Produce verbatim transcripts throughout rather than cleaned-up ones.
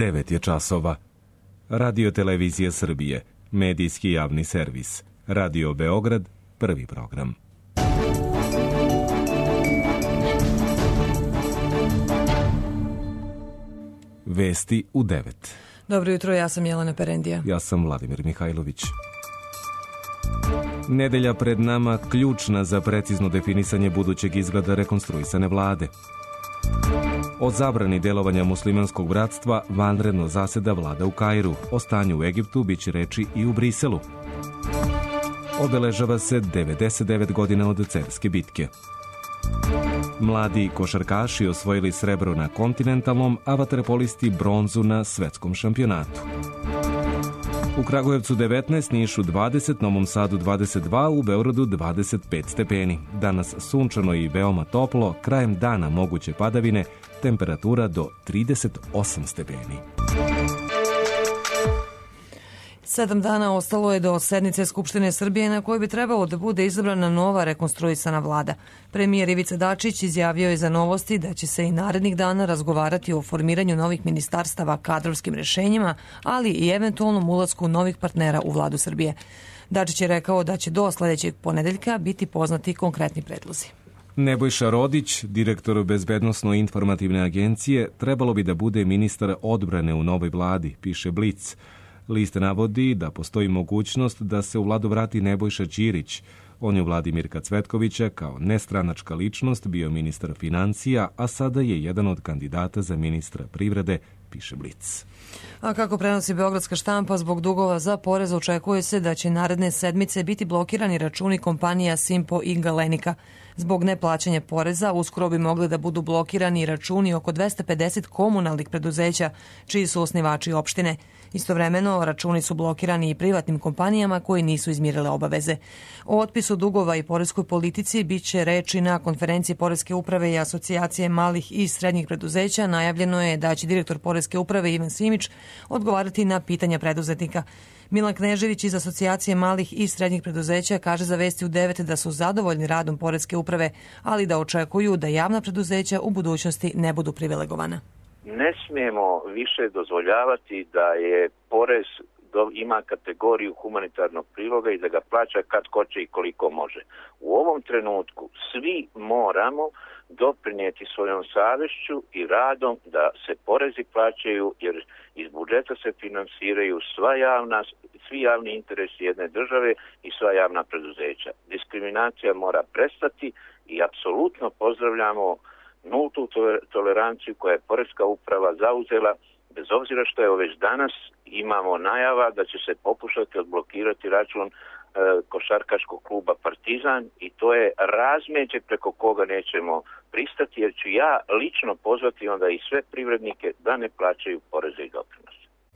devet je časova. Radio Televizija Srbije, medijski javni servis. Radio Beograd, prvi program. Vesti u devet. Dobro jutro, ja sam Jelena Perendija. Ja sam Vladimir Mihajlović. Nedelja pred nama ključna za precizno definisanje budućeg izgleda rekonstruisane vlade. O zabrani delovanja muslimanskog bratstva vanredno zaseda vlada u Kairu. O stanju u Egiptu biće reči i u Briselu. Obeležava se devedeset devet godina od Cerske bitke. Mladi košarkaši osvojili srebro na kontinentalnom, a vaterpolisti bronzu na svetskom šampionatu. U Kragujevcu devetnaest, Nišu dvadeset, Novom Sadu dvadeset dva, u Beogradu dvadeset pet stepeni. Danas sunčano i veoma toplo, krajem dana moguće padavine, temperatura do trideset osam stepeni. Sedam dana ostalo je do sednice Skupštine Srbije na kojoj bi trebalo da bude izabrana nova rekonstruisana vlada. Premijer Ivica Dačić izjavio je za Novosti da će se i narednih dana razgovarati o formiranju novih ministarstava, kadrovskim rešenjima, ali i eventualnom ulasku novih partnera u vladu Srbije. Dačić je rekao da će do sledećeg ponedeljka biti poznati konkretni predlozi. Nebojša Rodić, direktor Bezbednosno-informativne agencije, trebalo bi da bude ministar odbrane u novoj vladi, piše Blic. List navodi da postoji mogućnost da se u vladu vrati Nebojša Ćirić. On je u vladi Mirka Cvetkovića kao nestranačka ličnost bio ministar financija, a sada je jedan od kandidata za ministra privrede, piše Blic. A kako prenosi Beogradska štampa, zbog dugova za porez očekuje se da će naredne sedmice biti blokirani računi kompanija Simpo i Galenika. Zbog neplaćanja poreza uskoro bi mogli da budu blokirani računi oko dvesta pedeset komunalnih preduzeća, čiji su osnivači opštine. Istovremeno, računi su blokirani i privatnim kompanijama koji nisu izmirile obaveze. O otpisu dugova i poreskoj politici bit će reči na konferenciji Poreske uprave i asocijacije malih i srednjih preduzeća. Najavljeno je da će direktor Poreske uprave Ivan Simić odgovarati na pitanja preduzetnika. Milan Knežević iz asocijacije malih i srednjih preduzeća kaže za Vesti u devet da su zadovoljni radom Poreske uprave, ali da očekuju da javna preduzeća u budućnosti ne budu privilegovana. Ne smijemo više dozvoljavati da je porez ima kategoriju humanitarnog priloga i da ga plaća kad hoće i koliko može. U ovom trenutku svi moramo doprinijeti svojom savješću i radom da se porezi plaćaju, jer iz budžeta se finansiraju sva javna, svi javni interesi jedne države i sva javna preduzeća. Diskriminacija mora prestati i apsolutno pozdravljamo nultu toleranciju koja je Poreska uprava zauzela, bez obzira što je već danas imamo najava da će se pokušati odblokirati račun e, košarkaškog kluba Partizan i to je razmeđe preko koga nećemo pristati, jer ću ja lično pozvati onda i sve privrednike da ne plaćaju poreze i doprinose.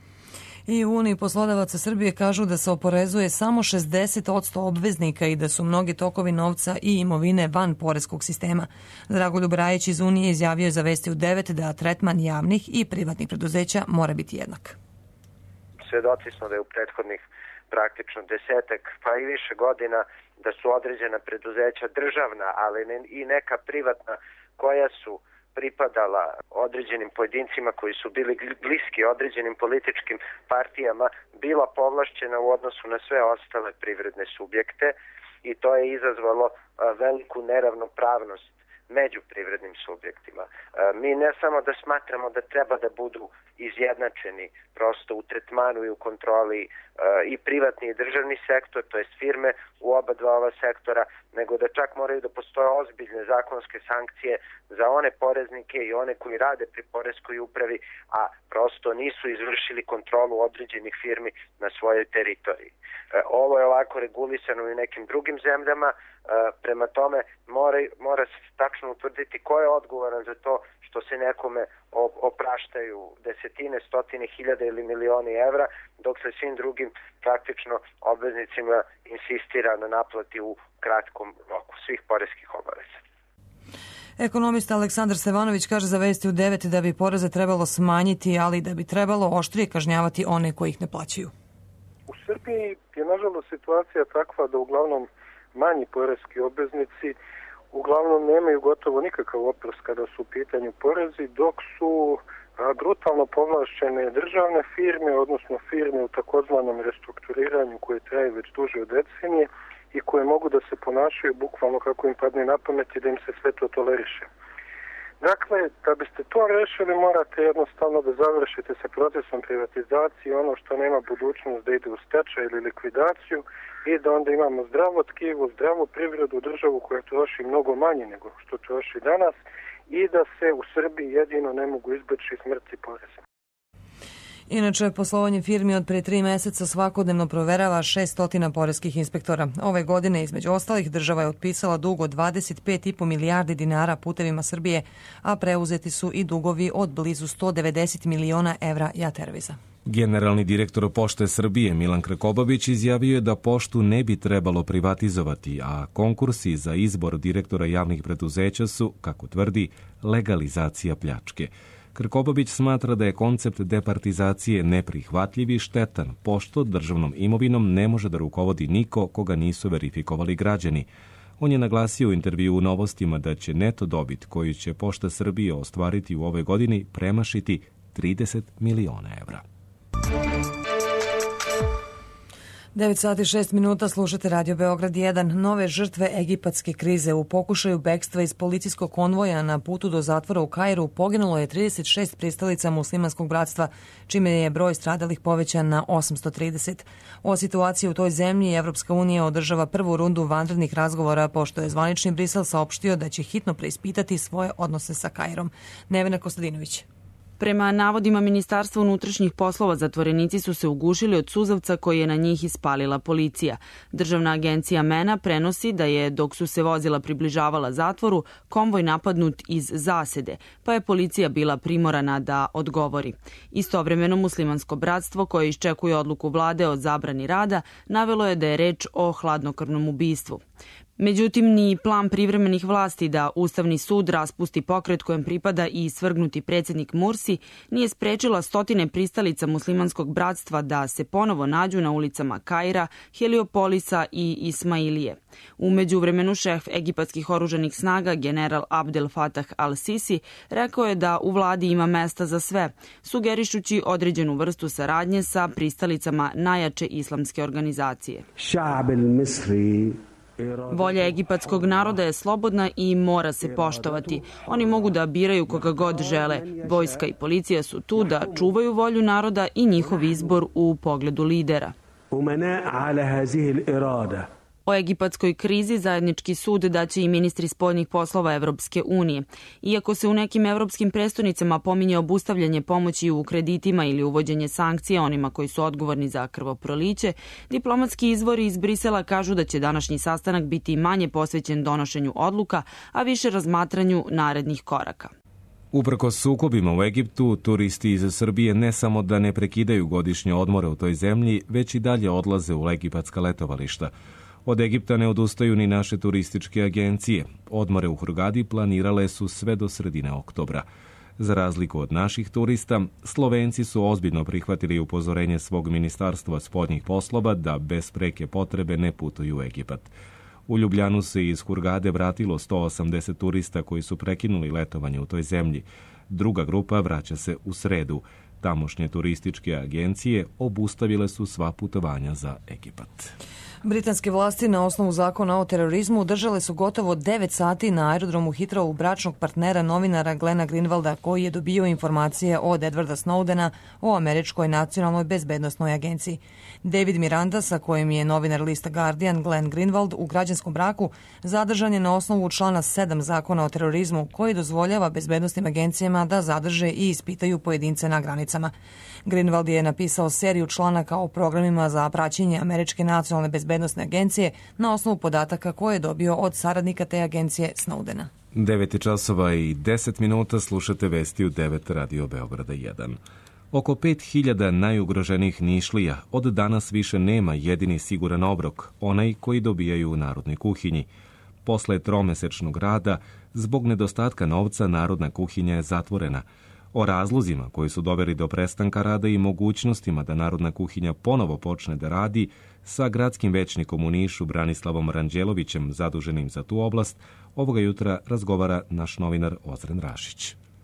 I u Uniji poslodavaca Srbije kažu da se oporezuje samo šezdeset posto obveznika i da su mnogi tokovi novca i imovine van poreskog sistema. Dragoljub Rajić iz Unije izjavio za Vesti u devet da tretman javnih i privatnih preduzeća mora biti jednak. Svedoci smo da je u prethodnih praktično desetak pa i više godina da su određena preduzeća državna, ali i neka privatna koja su pripadala određenim pojedincima koji su bili bliski određenim političkim partijama, bila povlašćena u odnosu na sve ostale privredne subjekte i to je izazvalo veliku neravnopravnost među privrednim subjektima. Mi ne samo da smatramo da treba da budu izjednačeni prosto u tretmanu i u kontroli i privatni i državni sektor, to jest firme u oba dva ova sektora, nego da čak moraju da postoje ozbiljne zakonske sankcije za one poreznike i one koji rade pri Poreskoj upravi, a prosto nisu izvršili kontrolu određenih firmi na svojoj teritoriji. Ovo je ovako regulisano i u nekim drugim zemljama, prema tome mora, mora se tačno utvrditi ko je odgovoran za to što se nekome opraštaju desetine, stotine hiljada ili milioni evra, dok se svim drugim praktično obveznicima insistira na naplati u kratkom roku svih poreskih obaveza. Ekonomista Aleksandar Stevanović kaže za Vesti u devet da bi poreze trebalo smanjiti, ali da bi trebalo oštrije kažnjavati one koji ih ne plaćaju. U Srbiji je nažalost situacija takva da uglavnom manji poreski obveznici uglavnom nemaju gotovo nikakav oprost kada su u pitanju porezi, dok su brutalno povlašćene državne firme, odnosno firme u takozvanom restrukturiranju koje traje već duže od decenije i koje mogu da se ponašaju bukvalno kako im padne na pamet i da im se sve to toleriše. Dakle, da biste to rešili, morate jednostavno da završite sa procesom privatizacije ono što nema budućnost da ide u stečaj ili likvidaciju i da onda imamo zdravo tkivo, zdravu privredu, državu koja troši mnogo manje nego što troši danas i da se u Srbiji jedino ne mogu izbeći smrti poreza. Inače, poslovanje firmi od pre tri meseca svakodnevno proverava šessto poreskih inspektora. Ove godine, između ostalih, država je otpisala dug od dvadeset pet i po milijardi dinara putevima Srbije, a preuzeti su i dugovi od blizu sto devedeset miliona evra Jaterviza. Generalni direktor Pošte Srbije Milan Krkobabić izjavio je da poštu ne bi trebalo privatizovati, a konkursi za izbor direktora javnih preduzeća su, kako tvrdi, legalizacija pljačke. Krkobabić smatra da je koncept departizacije neprihvatljiv i štetan, pošto državnom imovinom ne može da rukovodi niko koga nisu verifikovali građani. On je naglasio u intervju u Novostima da će neto dobit koju će Pošta Srbije ostvariti u ovoj godini premašiti trideset miliona evra. devet sati šest minuta, slušate Radio Beograd jedan. Nove žrtve egipatske krize. U pokušaju bekstva iz policijskog konvoja na putu do zatvora u Kairu poginulo je trideset šest pristalica muslimanskog bratstva, čime je broj stradalih povećan na osamsto trideset. O situaciji u toj zemlji Evropska unija održava prvu rundu vanrednih razgovora, pošto je zvanični Brisel saopštio da će hitno preispitati svoje odnose sa Kairom. Nevena Kostadinović. Prema navodima Ministarstva unutrašnjih poslova, zatvorenici su se ugušili od suzavca koji je na njih ispalila policija. Državna agencija MENA prenosi da je, dok su se vozila približavala zatvoru, konvoj napadnut iz zasede, pa je policija bila primorana da odgovori. Istovremeno, muslimansko bratstvo, koje iščekuje odluku vlade o zabrani rada, navelo je da je reč o hladnokrvnom ubistvu. Međutim, ni plan privremenih vlasti da Ustavni sud raspusti pokret kojem pripada i svrgnuti predsjednik Mursi nije sprečila stotine pristalica muslimanskog bratstva da se ponovo nađu na ulicama Kaira, Heliopolisa i Ismailije. U međuvremenu šef egipatskih oružanih snaga, general Abdel Fattah al-Sisi, rekao je da u vladi ima mesta za sve, sugerišući određenu vrstu saradnje sa pristalicama najjače islamske organizacije. Volja egipatskog naroda je slobodna i mora se poštovati. Oni mogu da biraju koga god žele. Vojska i policija su tu da čuvaju volju naroda i njihov izbor u pogledu lidera. O egipatskoj krizi zajednički sud daće i ministri spoljnih poslova Evropske unije. Iako se u nekim evropskim prestonicama pominje obustavljanje pomoći u kreditima ili uvođenje sankcija onima koji su odgovorni za krvoproliće, diplomatski izvori iz Brisela kažu da će današnji sastanak biti manje posvećen donošenju odluka, a više razmatranju narednih koraka. Uprkos sukobima u Egiptu, turisti iz Srbije ne samo da ne prekidaju godišnje odmore u toj zemlji, već i dalje odlaze u egipatska letovališta. Od Egipta ne odustaju ni naše turističke agencije. Odmore u Hurgadi planirale su sve do sredine oktobra. Za razliku od naših turista, Slovenci su ozbiljno prihvatili upozorenje svog ministarstva spoljnih poslova da bez preke potrebe ne putuju u Egipat. U Ljubljanu se iz Hurgade vratilo sto osamdeset turista koji su prekinuli letovanje u toj zemlji. Druga grupa vraća se u sredu. Tamošnje turističke agencije obustavile su sva putovanja za Egipat. Britanske vlasti na osnovu zakona o terorizmu držale su gotovo devet sati na aerodromu Heathrow bračnog partnera novinara Glena Greenwalda, koji je dobio informacije od Edwarda Snowdena o američkoj nacionalnoj bezbednosnoj agenciji. David Miranda, sa kojim je novinar lista Guardian Glenn Greenwald u građanskom braku, zadržan je na osnovu člana sedam zakona o terorizmu, koji dozvoljava bezbednosnim agencijama da zadrže i ispitaju pojedince na granicama. Greenwald je napisao seriju članaka o programima za praćenje američke nacionalne bezbednosne agencije na osnovu podataka koje je dobio od saradnika te agencije Snowdena. devet časova i deset minuta, slušate vesti u devet Radio Beograda jedan. Oko pet hiljada najugroženijih Nišlija od danas više nema jedini siguran obrok, onaj koji dobijaju u Narodnoj kuhinji. Posle tromesečnog rada, zbog nedostatka novca, Narodna kuhinja je zatvorena. O razlozima koji su doveli do prestanka rada i mogućnostima da Narodna kuhinja ponovo počne da radi, sa gradskim većnikom u Nišu Branislavom Ranđelovićem, zaduženim za tu oblast, ovoga jutra razgovara naš novinar Ozren Rašić.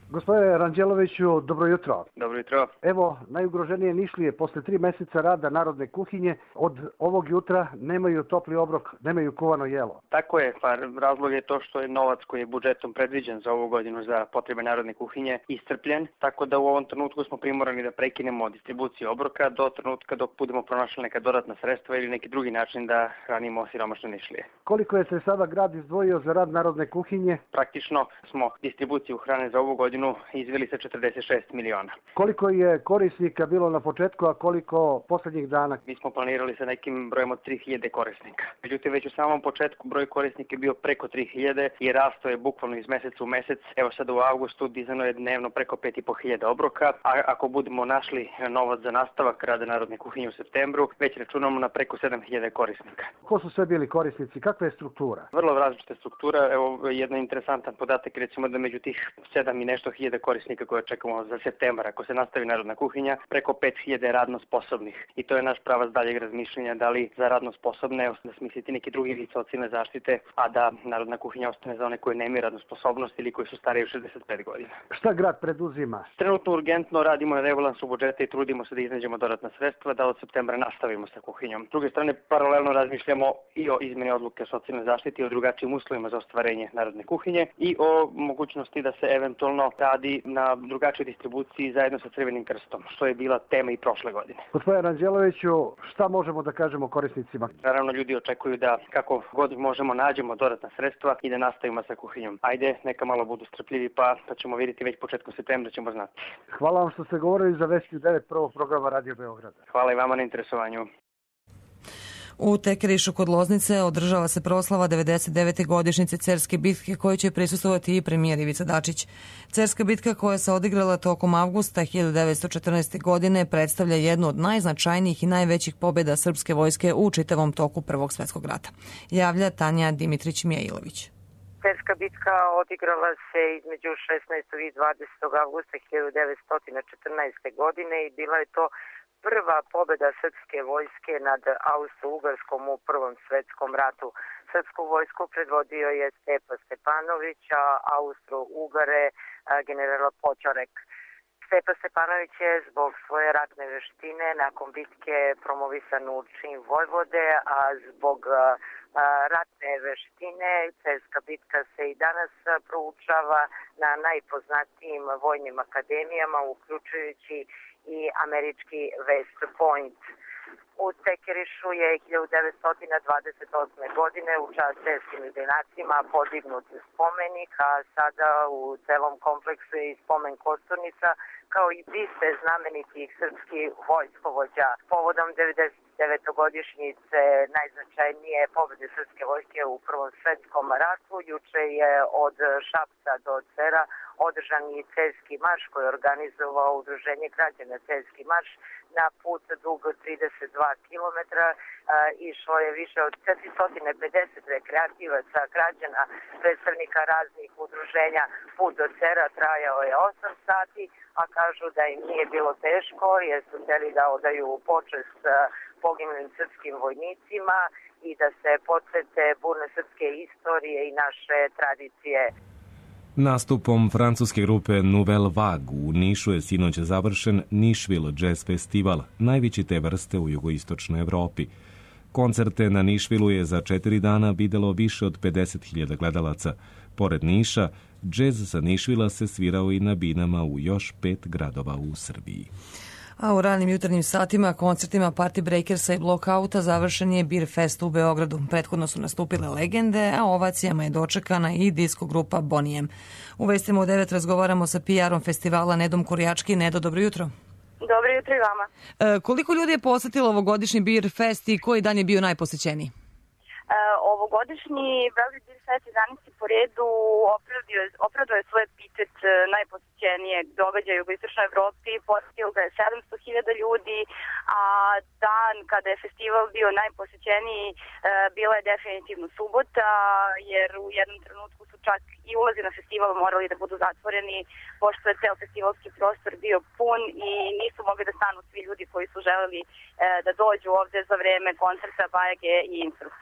Gospodine Ranđeloviću, dobro jutro. Dobro jutro. Evo, najugroženije Nišlije posle tri meseca rada narodne kuhinje od ovog jutra nemaju topli obrok, nemaju kuvano jelo. Tako je, pa razlog je to što je novac koji je budžetom predviđen za ovu godinu za potrebe narodne kuhinje iscrpljen, tako da u ovom trenutku smo primorani da prekinemo distribuciju obroka do trenutka dok budemo pronašli neka dodatna sredstva ili neki drugi način da hranimo siromašne Nišlije. Koliko je sredstava grad izdvojio za rad narodne kuhinje? Praktično smo distribuciju hrane za ovu godinu izveli sa četrdeset šest miliona. Koliko je korisnika bilo na početku, a koliko poslednjih dana? Mi smo planirali sa nekim brojem od tri hiljade korisnika. Međutim, već u samom početku broj korisnika je bio preko tri hiljade i rasto je bukvalno iz meseca u mesec. Evo sad u avgustu dizano je dnevno preko pet i po hiljada obroka, a ako budemo našli novac za nastavak rada narodne kuhinje u septembru, već računamo na preko sedam hiljada korisnika. Ko su sve bili korisnici? Kakva je struktura? Vrlo različita struktura. Evo jedan interesantan podatak, recimo da među tih sedam i nešto hiljada korisnika koje očekujemo za septembar, ako se nastavi narodna kuhinja, preko pet hiljada radno sposobnih. I to je naš pravac daljeg razmišljanja da li za radno sposobne da smisliti neki drugi vid socijalne zaštite, a da narodna kuhinja ostane za one koje nemaju radnu sposobnost ili koji su stariji od šezdeset pet godina. Šta grad preduzima? Trenutno urgentno radimo na rebalansu budžeta i trudimo se da iznađemo dodatna sredstva da od septembra nastavimo sa kuhinjom. S druge strane, paralelno razmišljamo i o izmeni odluke o socijalnoj zaštiti, o drugačijim uslovima za ostvarenje narodne kuhinje i o mogućnosti da se eventualno radi na drugačoj distribuciji zajedno sa Crvenim krstom, što je bila tema i prošle godine. Gospodine Ranđeloviću, šta možemo da kažemo korisnicima? Naravno, ljudi očekuju da kako god možemo nađemo dodatna sredstva i da nastavimo sa kuhinjom. Ajde, neka malo budu strpljivi, pa, pa ćemo vidjeti već početkom septembra ćemo znati. Hvala vam što ste govorili za Vesti u devet prvog programa Radio Beograda. Hvala i vama na interesovanju. U Tekerišu kod Loznice održava se proslava devedeset devete godišnjice Cerske bitke koje će prisustvovati i premijer Ivica Dačić. Cerska bitka koja se odigrala tokom avgusta hiljadu devetsto četrnaeste. godine predstavlja jednu od najznačajnijih i najvećih pobjeda srpske vojske u čitavom toku Prvog svjetskog rata. Javlja Tanja Dimitrić-Mijailović. Cerska bitka odigrala se između šesnaestog i dvadesetog avgusta hiljadu devetsto četrnaeste. godine i bila je to prva pobjeda srpske vojske nad Austro-Ugarskom u Prvom svjetskom ratu. Srpsku vojsku predvodio je Stepa Stepanović, a Austro-Ugare generala Počorek. Stepa Stepanović je zbog svoje ratne veštine nakon bitke promovisan u čin vojvode, a zbog ratne veštine Cerska bitka se i danas proučava na najpoznatijim vojnim akademijama, uključujući i američki West Point. U Tekerišu je hiljadu devetsto dvadeset osme. godine u čast cerskim junacima podignut spomenik, a sada u celom kompleksu je i spomen kosturnica kao i biste znamenitih srpskih vojskovođa. Povodom devedeset devete. godišnjice najznačajnije pobjede srpske vojske u Prvom svjetskom ratu juče je od Šapca do Cera održan i Cerski marš koji je organizovao Udruženje građana Cerski marš na put dug trideset dva kilometra. Išlo je više od četiristo pedeset rekreativaca, građana, predstavnika raznih udruženja. Put do Cera trajao je osam sati, a kažu da im nije bilo teško jer su hteli da odaju počest poginulim srpskim vojnicima i da se podsete burne srpske istorije i naše tradicije. Nastupom francuske grupe Nouvelle Vague u Nišu je sinoć završen Nišville Jazz Festival, najveći te vrste u jugoistočnoj Evropi. Koncerte na Nišvilu je za četiri dana videlo više od pedeset hiljada gledalaca. Pored Niša, džez sa Nišvila se svirao i na binama u još pet gradova u Srbiji. A u ranim jutarnjim satima koncertima Party Breakersa i Blockouta završen je Beer Fest u Beogradu. Prethodno su nastupile legende, a ovacijama je dočekana i disko grupa Bonnie M. U Vestima u devet razgovaramo sa P R-om festivala Nedom Kurjački. Nedo, dobro jutro. Dobro jutro i vama. E, koliko ljudi je posetilo ovogodišnji Beer Fest i koji dan je bio najposećeniji? Uh, ovogodišnji Beograd Beer Fest jedanaesti po redu opravdao je svoj epitet uh, najposećenijeg događaja u jugoistočnoj Evropi, posetilo ga je sedamsto hiljada ljudi, a dan kada je festival bio najposećeniji uh, bila je definitivno subota, jer u jednom trenutku su čak i ulazi na festival morali da budu zatvoreni, pošto je ceo festivalski prostor bio pun i nisu mogli da stanu svi ljudi koji su želeli uh, da dođu ovde za vreme koncerta, bajage i instruktora.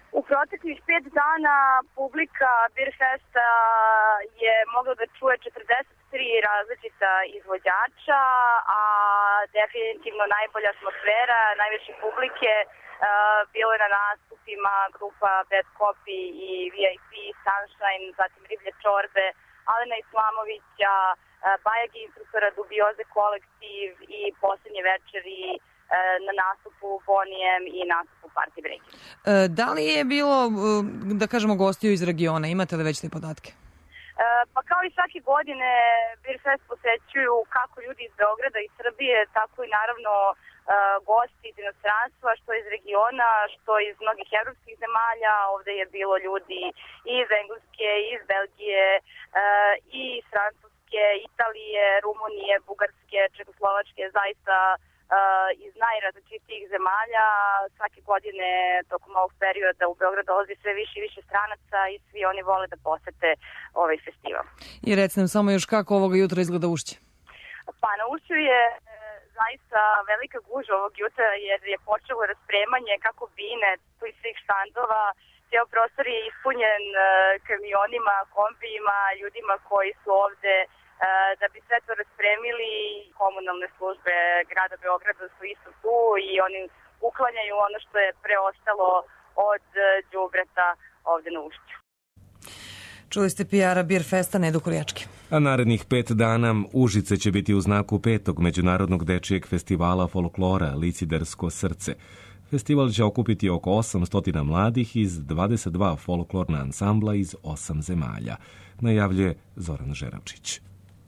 U proteklih pet dana publika Beerfesta je mogla da čuje četrdeset tri različita izvođača, a definitivno najbolja atmosfera, najviše publike bilo je na nastupima grupa Bad Copy i V I P, Sunshine, zatim Riblje čorbe, Alena Islamovića, Bajagi instruktora, Dubioze kolektiv i posljednje večeri na nastupu Bonijem i nastupu Party Breaking. E, da li je bilo, da kažemo, gostiju iz regiona? Imate li već te podatke? E, pa kao i svake godine Beerfest posećuju kako ljudi iz Beograda i Srbije, tako i naravno e, gosti iz inostranstva, što iz regiona, što iz mnogih evropskih zemalja. Ovde je bilo ljudi iz Engleske, iz Belgije, e, i iz Francuske, Italije, Rumunije, Bugarske, Čekoslovačke, zaista iz najrazličitijih zemalja. Svake godine tokom ovog perioda u Beograd dolazi sve više i više stranaca i svi oni vole da posete ovaj festival. I recite nam samo još kako ovoga jutra izgleda Ušće. Pa na Ušću je zaista velika gužva ovog jutra jer je počelo raspremanje kako bine tu i svih štandova. Cijel prostor je ispunjen kamionima, kombijima, ljudima koji su ovde da bi sve to raspremili. Komunalne službe grada Beograda su isto tu i oni uklanjaju ono što je preostalo od đubreta ovde na Ušću. Čuli ste P R-a Beerfesta Nedu Kurjački. A narednih pet dana Užice će biti u znaku petog Međunarodnog dečijeg festivala folklora Licidersko srce. Festival će okupiti oko osamsto mladih iz dvadeset dva folklorna ansambla iz osam zemalja, najavljuje Zoran Žeravčić.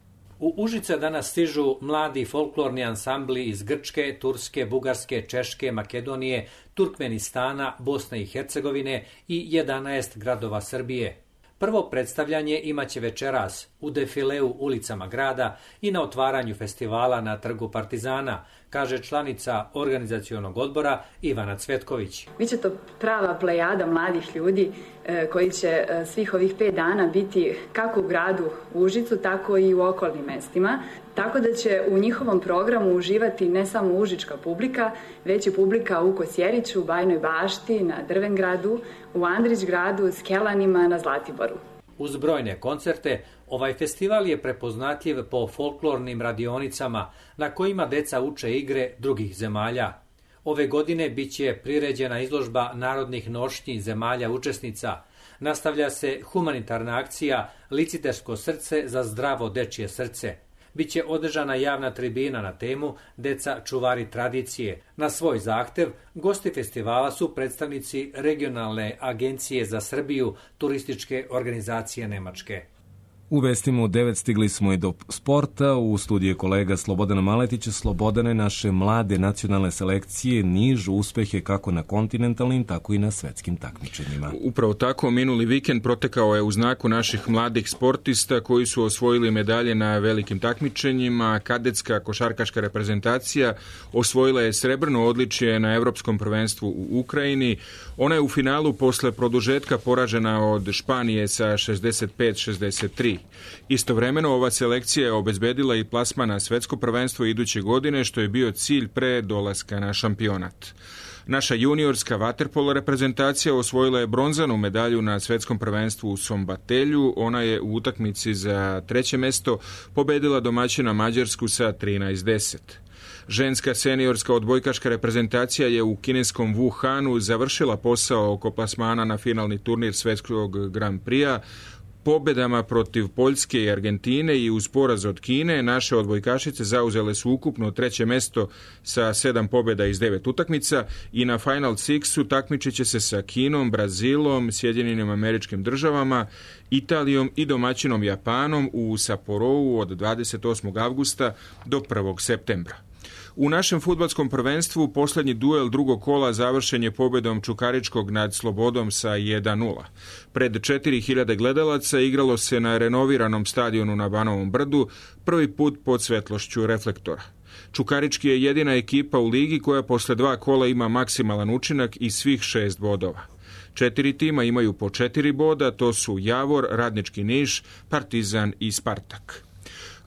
U Užice danas stižu mladi folklorni ansambli iz Grčke, Turske, Bugarske, Češke, Makedonije, Turkmenistana, Bosne i Hercegovine i jedanaest gradova Srbije. Prvo predstavljanje imaće večeras u defileu ulicama grada i na otvaranju festivala na Trgu Partizana, kaže članica organizacionog odbora Ivana Cvetković. Biće to prava plejada mladih ljudi koji će svih ovih pet dana biti kako u gradu Užicu, tako i u okolnim mestima. Tako da će u njihovom programu uživati ne samo užička publika, već i publika u Kosjeriću, Bajnoj Bašti, na Drvengradu, u Andrićgradu, Skelanima, na Zlatiboru. Uz brojne koncerte, ovaj festival je prepoznatljiv po folklornim radionicama na kojima deca uče igre drugih zemalja. Ove godine biće priređena izložba narodnih nošnji zemalja učesnica. Nastavlja se humanitarna akcija Licidersko srce za zdravo dečije srce. Biće održana javna tribina na temu Deca čuvari tradicije. Na svoj zahtev, gosti festivala su predstavnici regionalne agencije za Srbiju, turističke organizacije Nemačke. U vestima u devet stigli smo i do sporta. U studiju kolega Slobodan Maletić. Slobodane, naše mlade nacionalne selekcije nižu uspehe kako na kontinentalnim, tako i na svetskim takmičenjima. Upravo tako, minuli vikend protekao je u znaku naših mladih sportista koji su osvojili medalje na velikim takmičenjima. Kadetska košarkaška reprezentacija osvojila je srebrno odličje na Evropskom prvenstvu u Ukrajini. Ona je u finalu posle produžetka poražena od Španije sa šezdeset pet šezdeset tri. Istovremeno ova selekcija je obezbedila i plasman na svetsko prvenstvo iduće godine, što je bio cilj pre dolaska na šampionat. Naša juniorska vaterpolo reprezentacija osvojila je bronzanu medalju na svetskom prvenstvu u Sombatelju. Ona je u utakmici za treće mesto pobedila domaćina Mađarsku sa trinaest deset. Ženska seniorska odbojkaška reprezentacija je u kineskom Wuhanu završila posao oko plasmana na finalni turnir svetskog Grand Prix-a. Pobedama protiv Poljske i Argentine i uz poraz od Kine, naše odbojkašice zauzele su ukupno treće mesto sa sedam pobjeda iz devet utakmica i na Final Sixu takmičit će se sa Kinom, Brazilom, Sjedinjenim Američkim Državama, Italijom i domaćinom Japanom u Sapporovu od dvadeset osmog avgusta do prvog septembra. U našem fudbalskom prvenstvu posljednji duel drugog kola završen je pobjedom Čukaričkog nad Slobodom sa jedan nula. Pred četiri hiljade gledalaca igralo se na renoviranom stadionu na Banovom Brdu, prvi put pod svetlošću reflektora. Čukarički je jedina ekipa u ligi koja posle dva kola ima maksimalan učinak i svih šest bodova. Četiri tima imaju po četiri boda, to su Javor, Radnički Niš, Partizan i Spartak.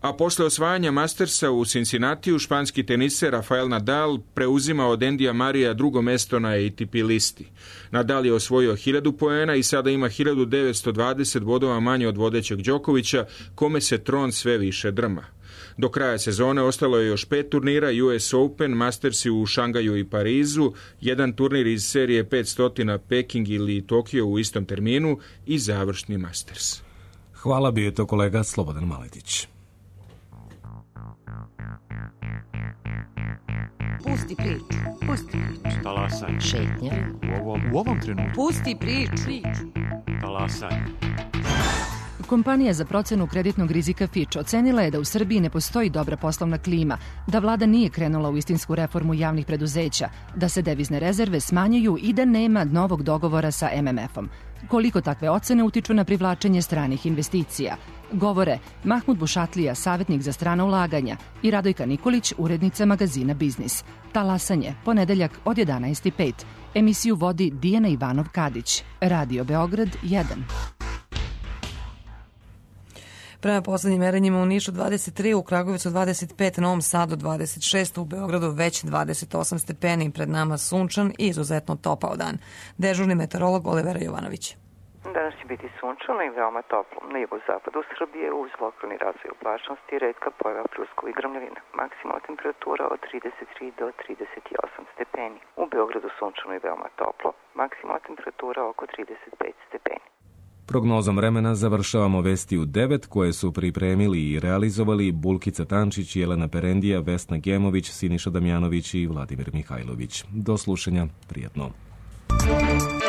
A posle osvajanja Mastersa u Cincinnatiju, španski teniser Rafael Nadal preuzima od Endija Marija drugo mesto na A T P listi. Nadal je osvojio hiljadu poena i sada ima hiljadu devetsto dvadeset bodova manje od vodećeg Đokovića, kome se tron sve više drma. Do kraja sezone ostalo je još pet turnira, U S Open, Mastersi u Šangaju i Parizu, jedan turnir iz serije petsto, Peking ili Tokio u istom terminu i završni Masters. Hvala, bio je to kolega Slobodan Maletić. Pusti priču, pusti priču. Talasaj. Šetnja. U ovom, u ovom trenutku. Pusti priču. Talasaj. Kompanija za procenu kreditnog rizika Fitch ocenila je da u Srbiji ne postoji dobra poslovna klima, da vlada nije krenula u istinsku reformu javnih preduzeća, da se devizne rezerve smanjuju i da nema novog dogovora sa M M F-om. Koliko takve ocene utiču na privlačenje stranih investicija? Govore Mahmud Bušatlija, savjetnik za strana ulaganja, i Radojka Nikolić, urednica magazina Biznis. Talasanje, ponedeljak od jedanaest i pet. Emisiju vodi Dijana Ivanov-Kadić. Radio Beograd jedan. Prema poslednjim merenjima u Nišu dvadeset tri, u Kragujevcu dvadeset pet, Novom Sadu dvadeset šest, u Beogradu već dvadeset osam stepeni, pred nama sunčan i izuzetno topao dan. Dežurni meteorolog Olivera Jovanović. Danas će biti sunčano i veoma toplo. Na jugozapadu Srbije uz lokalni razvoj oblačnosti retka pojava pljuskova i grmljavina. Maksimalna temperatura od trideset tri do trideset osam stepeni. U Beogradu sunčano i veoma toplo. Maksimalna temperatura oko trideset pet stepeni. Prognozom vremena završavamo vesti u devet koje su pripremili i realizovali Bulkica Tančić, Jelena Perendija, Vesna Gemović, Siniša Damjanović i Vladimir Mihajlović. Do slušanja, prijatno.